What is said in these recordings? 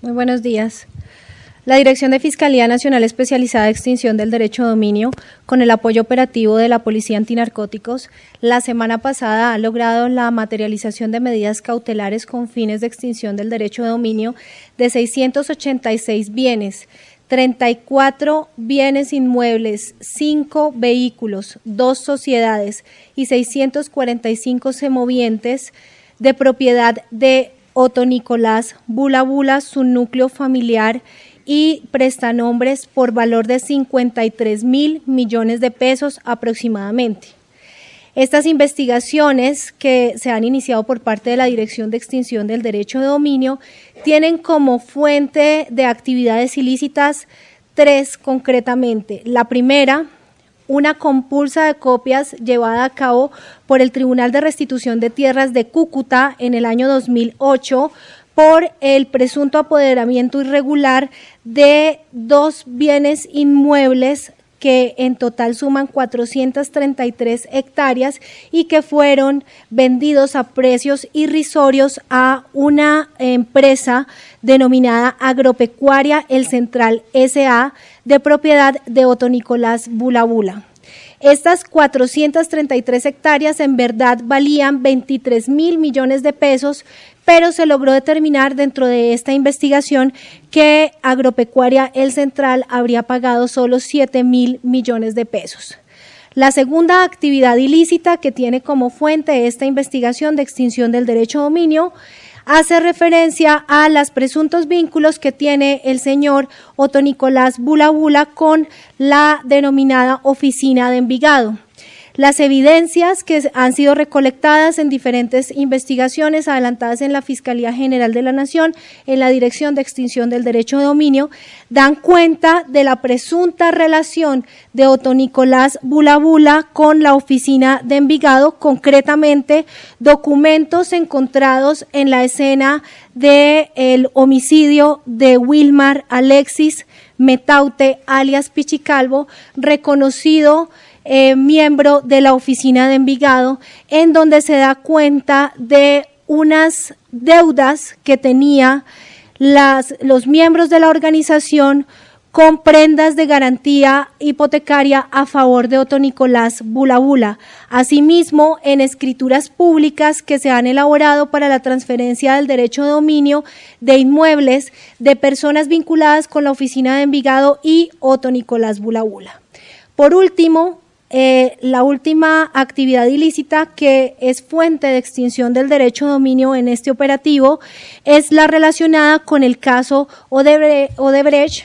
Muy buenos días. La Dirección de Fiscalía Nacional Especializada de Extinción del Derecho de Dominio, con el apoyo operativo de la Policía Antinarcóticos, la semana pasada ha logrado la materialización de medidas cautelares con fines de extinción del derecho de dominio de 686 bienes, 34 bienes inmuebles, 5 vehículos, 2 sociedades y 645 semovientes de propiedad de Otto Nicolás Bula Bula, su núcleo familiar y prestanombres por valor de 53.000 millones de pesos aproximadamente. Estas investigaciones que se han iniciado por parte de la Dirección de Extinción del Derecho de Dominio tienen como fuente de actividades ilícitas 3 concretamente. La primera, una compulsa de copias llevada a cabo por el Tribunal de Restitución de Tierras de Cúcuta en el año 2008 por el presunto apoderamiento irregular de 2 bienes inmuebles que en total suman 433 hectáreas y que fueron vendidos a precios irrisorios a una empresa denominada Agropecuaria El Central S.A. de propiedad de Otto Nicolás Bula Bula. Estas 433 hectáreas en verdad valían 23.000 millones de pesos, pero se logró determinar dentro de esta investigación que Agropecuaria El Central habría pagado solo 7.000 millones de pesos. La segunda actividad ilícita que tiene como fuente esta investigación de extinción del derecho de dominio hace referencia a los presuntos vínculos que tiene el señor Otto Nicolás Bula Bula con la denominada Oficina de Envigado. Las evidencias que han sido recolectadas en diferentes investigaciones adelantadas en la Fiscalía General de la Nación, en la Dirección de Extinción del Derecho de Dominio, dan cuenta de la presunta relación de Otto Nicolás Bula Bula con la Oficina de Envigado, concretamente documentos encontrados en la escena del homicidio de Wilmar Alexis Metaute, alias Pichicalvo, reconocido miembro de la Oficina de Envigado, en donde se da cuenta de unas deudas que tenía los miembros de la organización con prendas de garantía hipotecaria a favor de Otto Nicolás Bula Bula. Asimismo, en escrituras públicas que se han elaborado para la transferencia del derecho de dominio de inmuebles de personas vinculadas con la Oficina de Envigado y Otto Nicolás Bula Bula. Por último, la última actividad ilícita que es fuente de extinción del derecho de dominio en este operativo es la relacionada con el caso Odebrecht,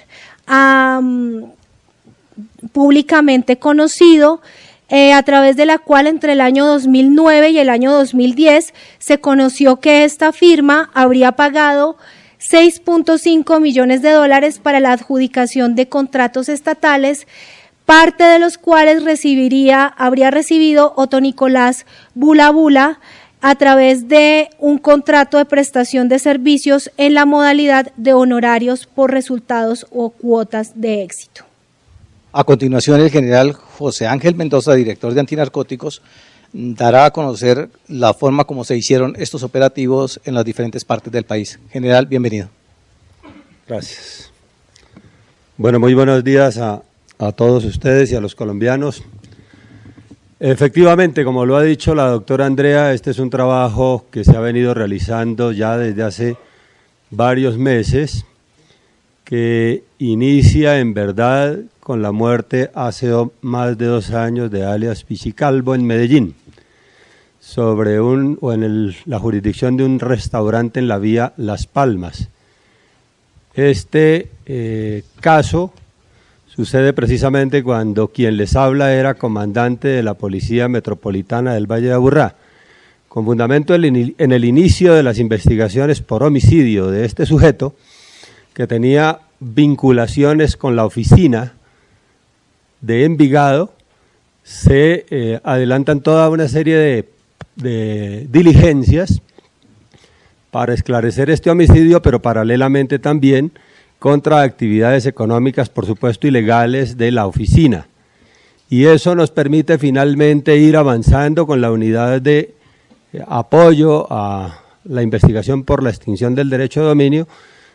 públicamente conocido, a través de la cual entre el año 2009 y el año 2010 se conoció que esta firma habría pagado 6.5 millones de dólares para la adjudicación de contratos estatales, parte de los cuales habría recibido Otto Nicolás Bula Bula a través de un contrato de prestación de servicios en la modalidad de honorarios por resultados o cuotas de éxito. A continuación, el general José Ángel Mendoza, director de Antinarcóticos, dará a conocer la forma como se hicieron estos operativos en las diferentes partes del país. General, bienvenido. Gracias. Bueno, muy buenos días a todos ustedes y a los colombianos. Efectivamente, como lo ha dicho la doctora Andrea, este es un trabajo que se ha venido realizando ya desde hace varios meses, que inicia en verdad con la muerte hace más de 2 años de alias Pichicalvo en Medellín, sobre la jurisdicción de un restaurante en la vía Las Palmas. Este caso sucede precisamente cuando quien les habla era comandante de la Policía Metropolitana del Valle de Aburrá. Con fundamento en el inicio de las investigaciones por homicidio de este sujeto, que tenía vinculaciones con la oficina de Envigado, se adelantan toda una serie de diligencias para esclarecer este homicidio, pero paralelamente también contra actividades económicas, por supuesto, ilegales de la oficina. Y eso nos permite finalmente ir avanzando con la unidad de apoyo a la investigación por la extinción del derecho de dominio,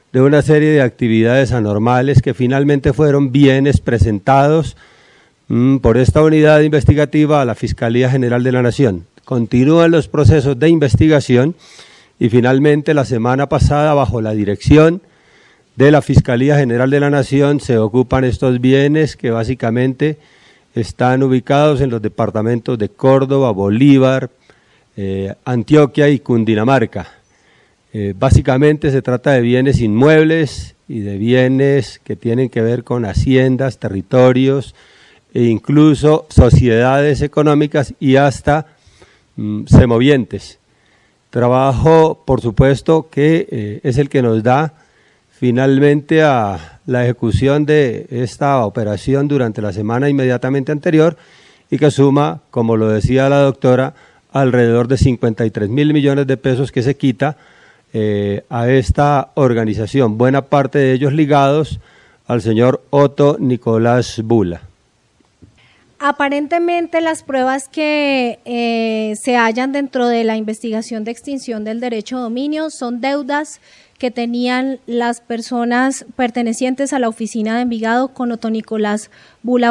de una serie de actividades anormales que finalmente fueron bienes presentados por esta unidad investigativa a la Fiscalía General de la Nación. Continúan los procesos de investigación y finalmente la semana pasada, bajo la dirección de la Fiscalía General de la Nación, se ocupan estos bienes que básicamente están ubicados en los departamentos de Córdoba, Bolívar, Antioquia y Cundinamarca. Básicamente se trata de bienes inmuebles y de bienes que tienen que ver con haciendas, territorios e incluso sociedades económicas y hasta semovientes. Trabajo, por supuesto, que es el que nos da finalmente a la ejecución de esta operación durante la semana inmediatamente anterior y que suma, como lo decía la doctora, alrededor de 53.000 millones de pesos que se quita a esta organización, buena parte de ellos ligados al señor Otto Nicolás Bula. Aparentemente las pruebas que se hallan dentro de la investigación de extinción del derecho de dominio son deudas que tenían las personas pertenecientes a la oficina de Envigado con Otto Nicolás Bula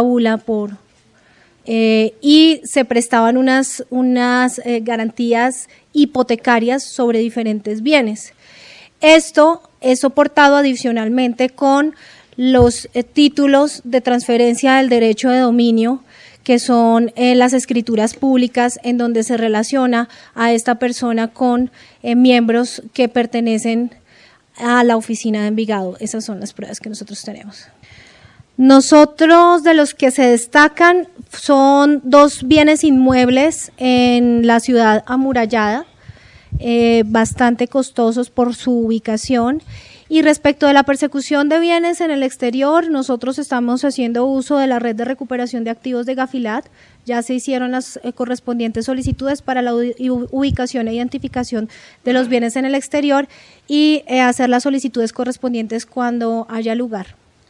y se prestaban unas garantías hipotecarias sobre diferentes bienes. Esto es soportado adicionalmente con los títulos de transferencia del derecho de dominio, que son las escrituras públicas en donde se relaciona a esta persona con miembros que pertenecen a la oficina de Envigado. Esas son las pruebas que nosotros tenemos. Nosotros, de los que se destacan, son 2 bienes inmuebles en la ciudad amurallada, bastante costosos por su ubicación. Y respecto de la persecución de bienes en el exterior, nosotros estamos haciendo uso de la red de recuperación de activos de Gafilat. Ya se hicieron las correspondientes solicitudes para la ubicación e identificación de los bienes en el exterior y hacer las solicitudes correspondientes cuando haya lugar.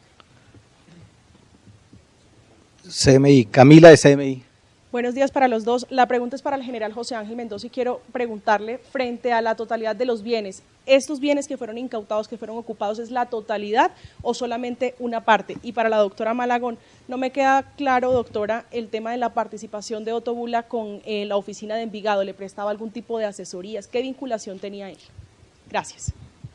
CMI, Camila de CMI. Buenos días para los dos. La pregunta es para el general José Ángel Mendoza y quiero preguntarle, frente a la totalidad de los bienes, ¿estos bienes que fueron incautados, que fueron ocupados, es la totalidad o solamente una parte? Y para la doctora Malagón, no me queda claro, doctora, el tema de la participación de Otto Bula con la oficina de Envigado. ¿Le prestaba algún tipo de asesorías? ¿Qué vinculación tenía él? Gracias.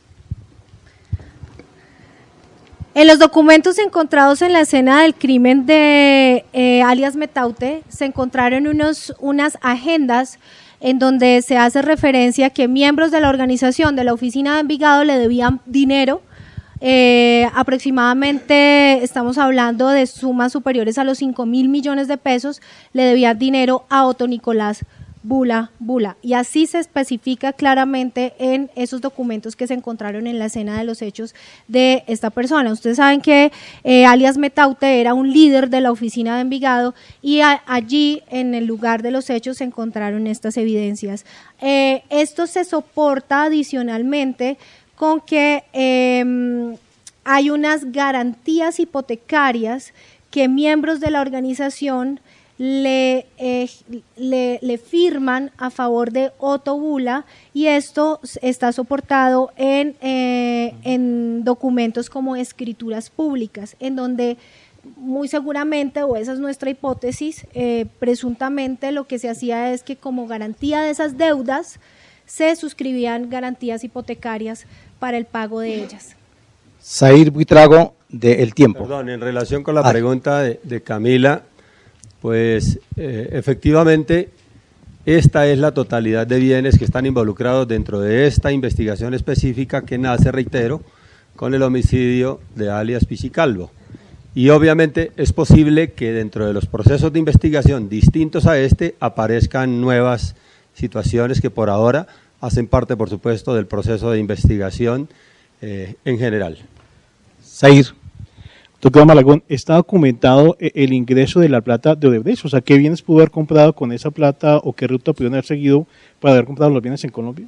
En los documentos encontrados en la escena del crimen de alias Metaute se encontraron unas agendas en donde se hace referencia que miembros de la organización de la oficina de Envigado le debían dinero, aproximadamente estamos hablando de sumas superiores a los 5.000 millones de pesos, le debían dinero a Otto Nicolás Bula, y así se especifica claramente en esos documentos que se encontraron en la escena de los hechos de esta persona. Ustedes saben que alias Metaute era un líder de la oficina de Envigado y allí en el lugar de los hechos se encontraron estas evidencias. Esto se soporta adicionalmente con que hay unas garantías hipotecarias que miembros de la organización le firman a favor de Otto Bula y esto está soportado en documentos como escrituras públicas, en donde muy seguramente, o esa es nuestra hipótesis, presuntamente lo que se hacía es que como garantía de esas deudas se suscribían garantías hipotecarias para el pago de ellas. Zair Buitrago, de El Tiempo. Perdón, en relación con la pregunta de Camila, pues efectivamente esta es la totalidad de bienes que están involucrados dentro de esta investigación específica que nace, reitero, con el homicidio de alias Pichicalvo. Y obviamente es posible que dentro de los procesos de investigación distintos a este aparezcan nuevas situaciones que por ahora hacen parte, por supuesto, del proceso de investigación en general. Zair. Doctor Malagón, ¿está documentado el ingreso de la plata de Odebrecht? O sea, ¿qué bienes pudo haber comprado con esa plata o qué ruta pudieron haber seguido para haber comprado los bienes en Colombia?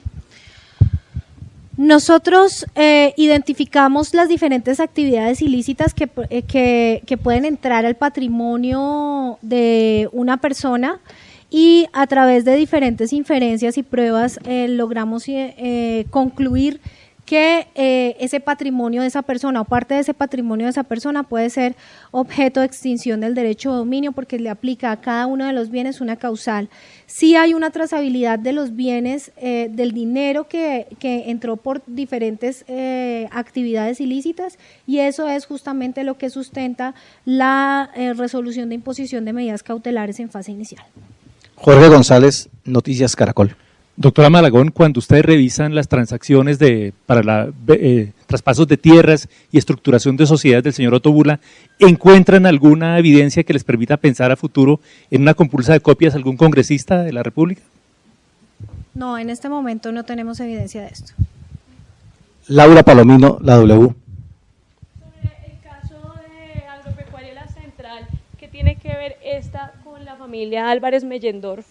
Nosotros identificamos las diferentes actividades ilícitas que pueden entrar al patrimonio de una persona y a través de diferentes inferencias y pruebas logramos concluir que ese patrimonio de esa persona o parte de ese patrimonio de esa persona puede ser objeto de extinción del derecho de dominio porque le aplica a cada uno de los bienes una causal. Sí hay una trazabilidad de los bienes, del dinero que entró por diferentes actividades ilícitas, y eso es justamente lo que sustenta la resolución de imposición de medidas cautelares en fase inicial. Jorge González, Noticias Caracol. Doctora Malagón, cuando ustedes revisan las transacciones para traspasos de tierras y estructuración de sociedades del señor Otaola, ¿encuentran alguna evidencia que les permita pensar a futuro en una compulsa de copias a algún congresista de la República? No, en este momento no tenemos evidencia de esto. Laura Palomino, La W. Sobre el caso de Agropecuaria La Central, ¿qué tiene que ver esta con la familia Álvarez Mellendorf?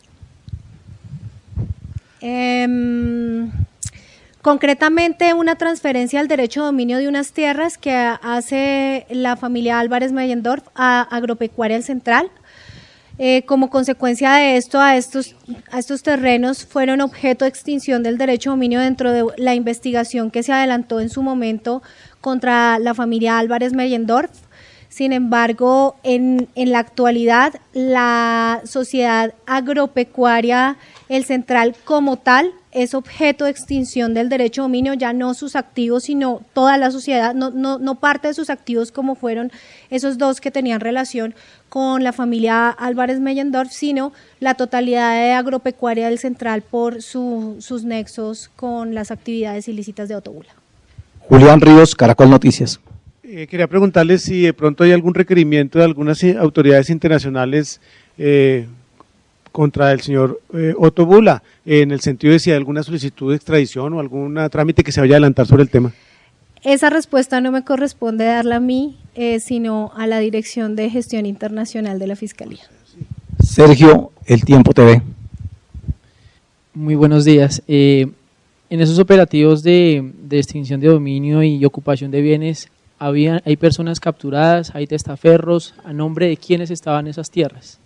Concretamente una transferencia del derecho de dominio de unas tierras que hace la familia Álvarez Mellendorf a Agropecuaria El Central. Como consecuencia de esto, a estos terrenos fueron objeto de extinción del derecho de dominio dentro de la investigación que se adelantó en su momento contra la familia Álvarez Mellendorf. Sin embargo, en la actualidad, la sociedad agropecuaria El Central como tal es objeto de extinción del derecho de dominio, ya no sus activos, sino toda la sociedad, no parte de sus activos como fueron esos dos que tenían relación con la familia Álvarez Mellendorf, sino la totalidad de agropecuaria del Central por sus nexos con las actividades ilícitas de Otaola. Julián Ríos, Caracol Noticias. Quería preguntarles si de pronto hay algún requerimiento de algunas autoridades internacionales contra el señor Otaola, en el sentido de si hay alguna solicitud de extradición o algún trámite que se vaya a adelantar sobre el tema. Esa respuesta no me corresponde darla a mí, sino a la Dirección de Gestión Internacional de la Fiscalía. Sergio, El Tiempo TV. Muy buenos días. En esos operativos de extinción de dominio y ocupación de bienes, hay personas capturadas, hay testaferros, ¿a nombre de quiénes estaban esas tierras?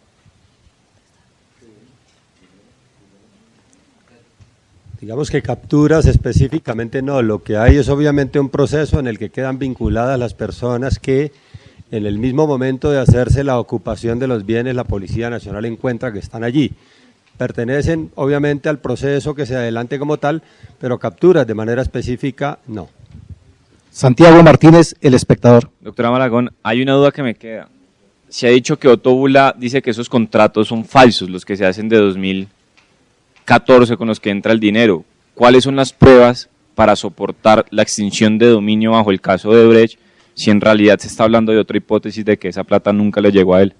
Digamos que capturas específicamente no, lo que hay es obviamente un proceso en el que quedan vinculadas las personas que en el mismo momento de hacerse la ocupación de los bienes la Policía Nacional encuentra que están allí. Pertenecen obviamente al proceso que se adelante como tal, pero capturas de manera específica no. Santiago Martínez, El Espectador. Doctora Malagón, hay una duda que me queda. Se ha dicho que Otaola dice que esos contratos son falsos, los que se hacen de 2014 con los que entra el dinero. ¿Cuáles son las pruebas para soportar la extinción de dominio bajo el caso de Odebrecht, si en realidad se está hablando de otra hipótesis de que esa plata nunca le llegó a él?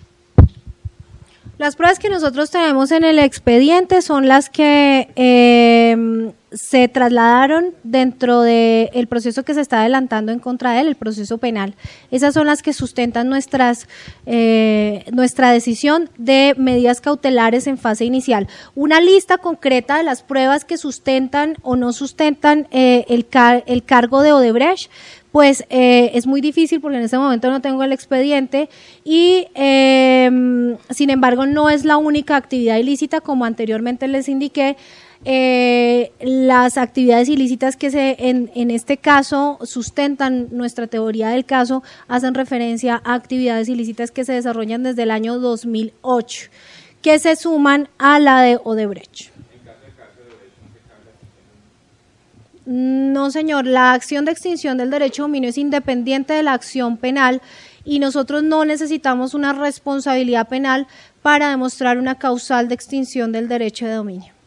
Las pruebas que nosotros tenemos en el expediente son las que se trasladaron dentro del proceso que se está adelantando en contra de él, el proceso penal. Esas son las que sustentan nuestra decisión de medidas cautelares en fase inicial. Una lista concreta de las pruebas que sustentan o no sustentan el cargo de Odebrecht, pues es muy difícil porque en este momento no tengo el expediente y sin embargo no es la única actividad ilícita, como anteriormente les indiqué. Las actividades ilícitas que en este caso sustentan nuestra teoría del caso hacen referencia a actividades ilícitas que se desarrollan desde el año 2008, que se suman a la de Odebrecht. No, señor, la acción de extinción del derecho de dominio es independiente de la acción penal y nosotros no necesitamos una responsabilidad penal para demostrar una causal de extinción del derecho de dominio.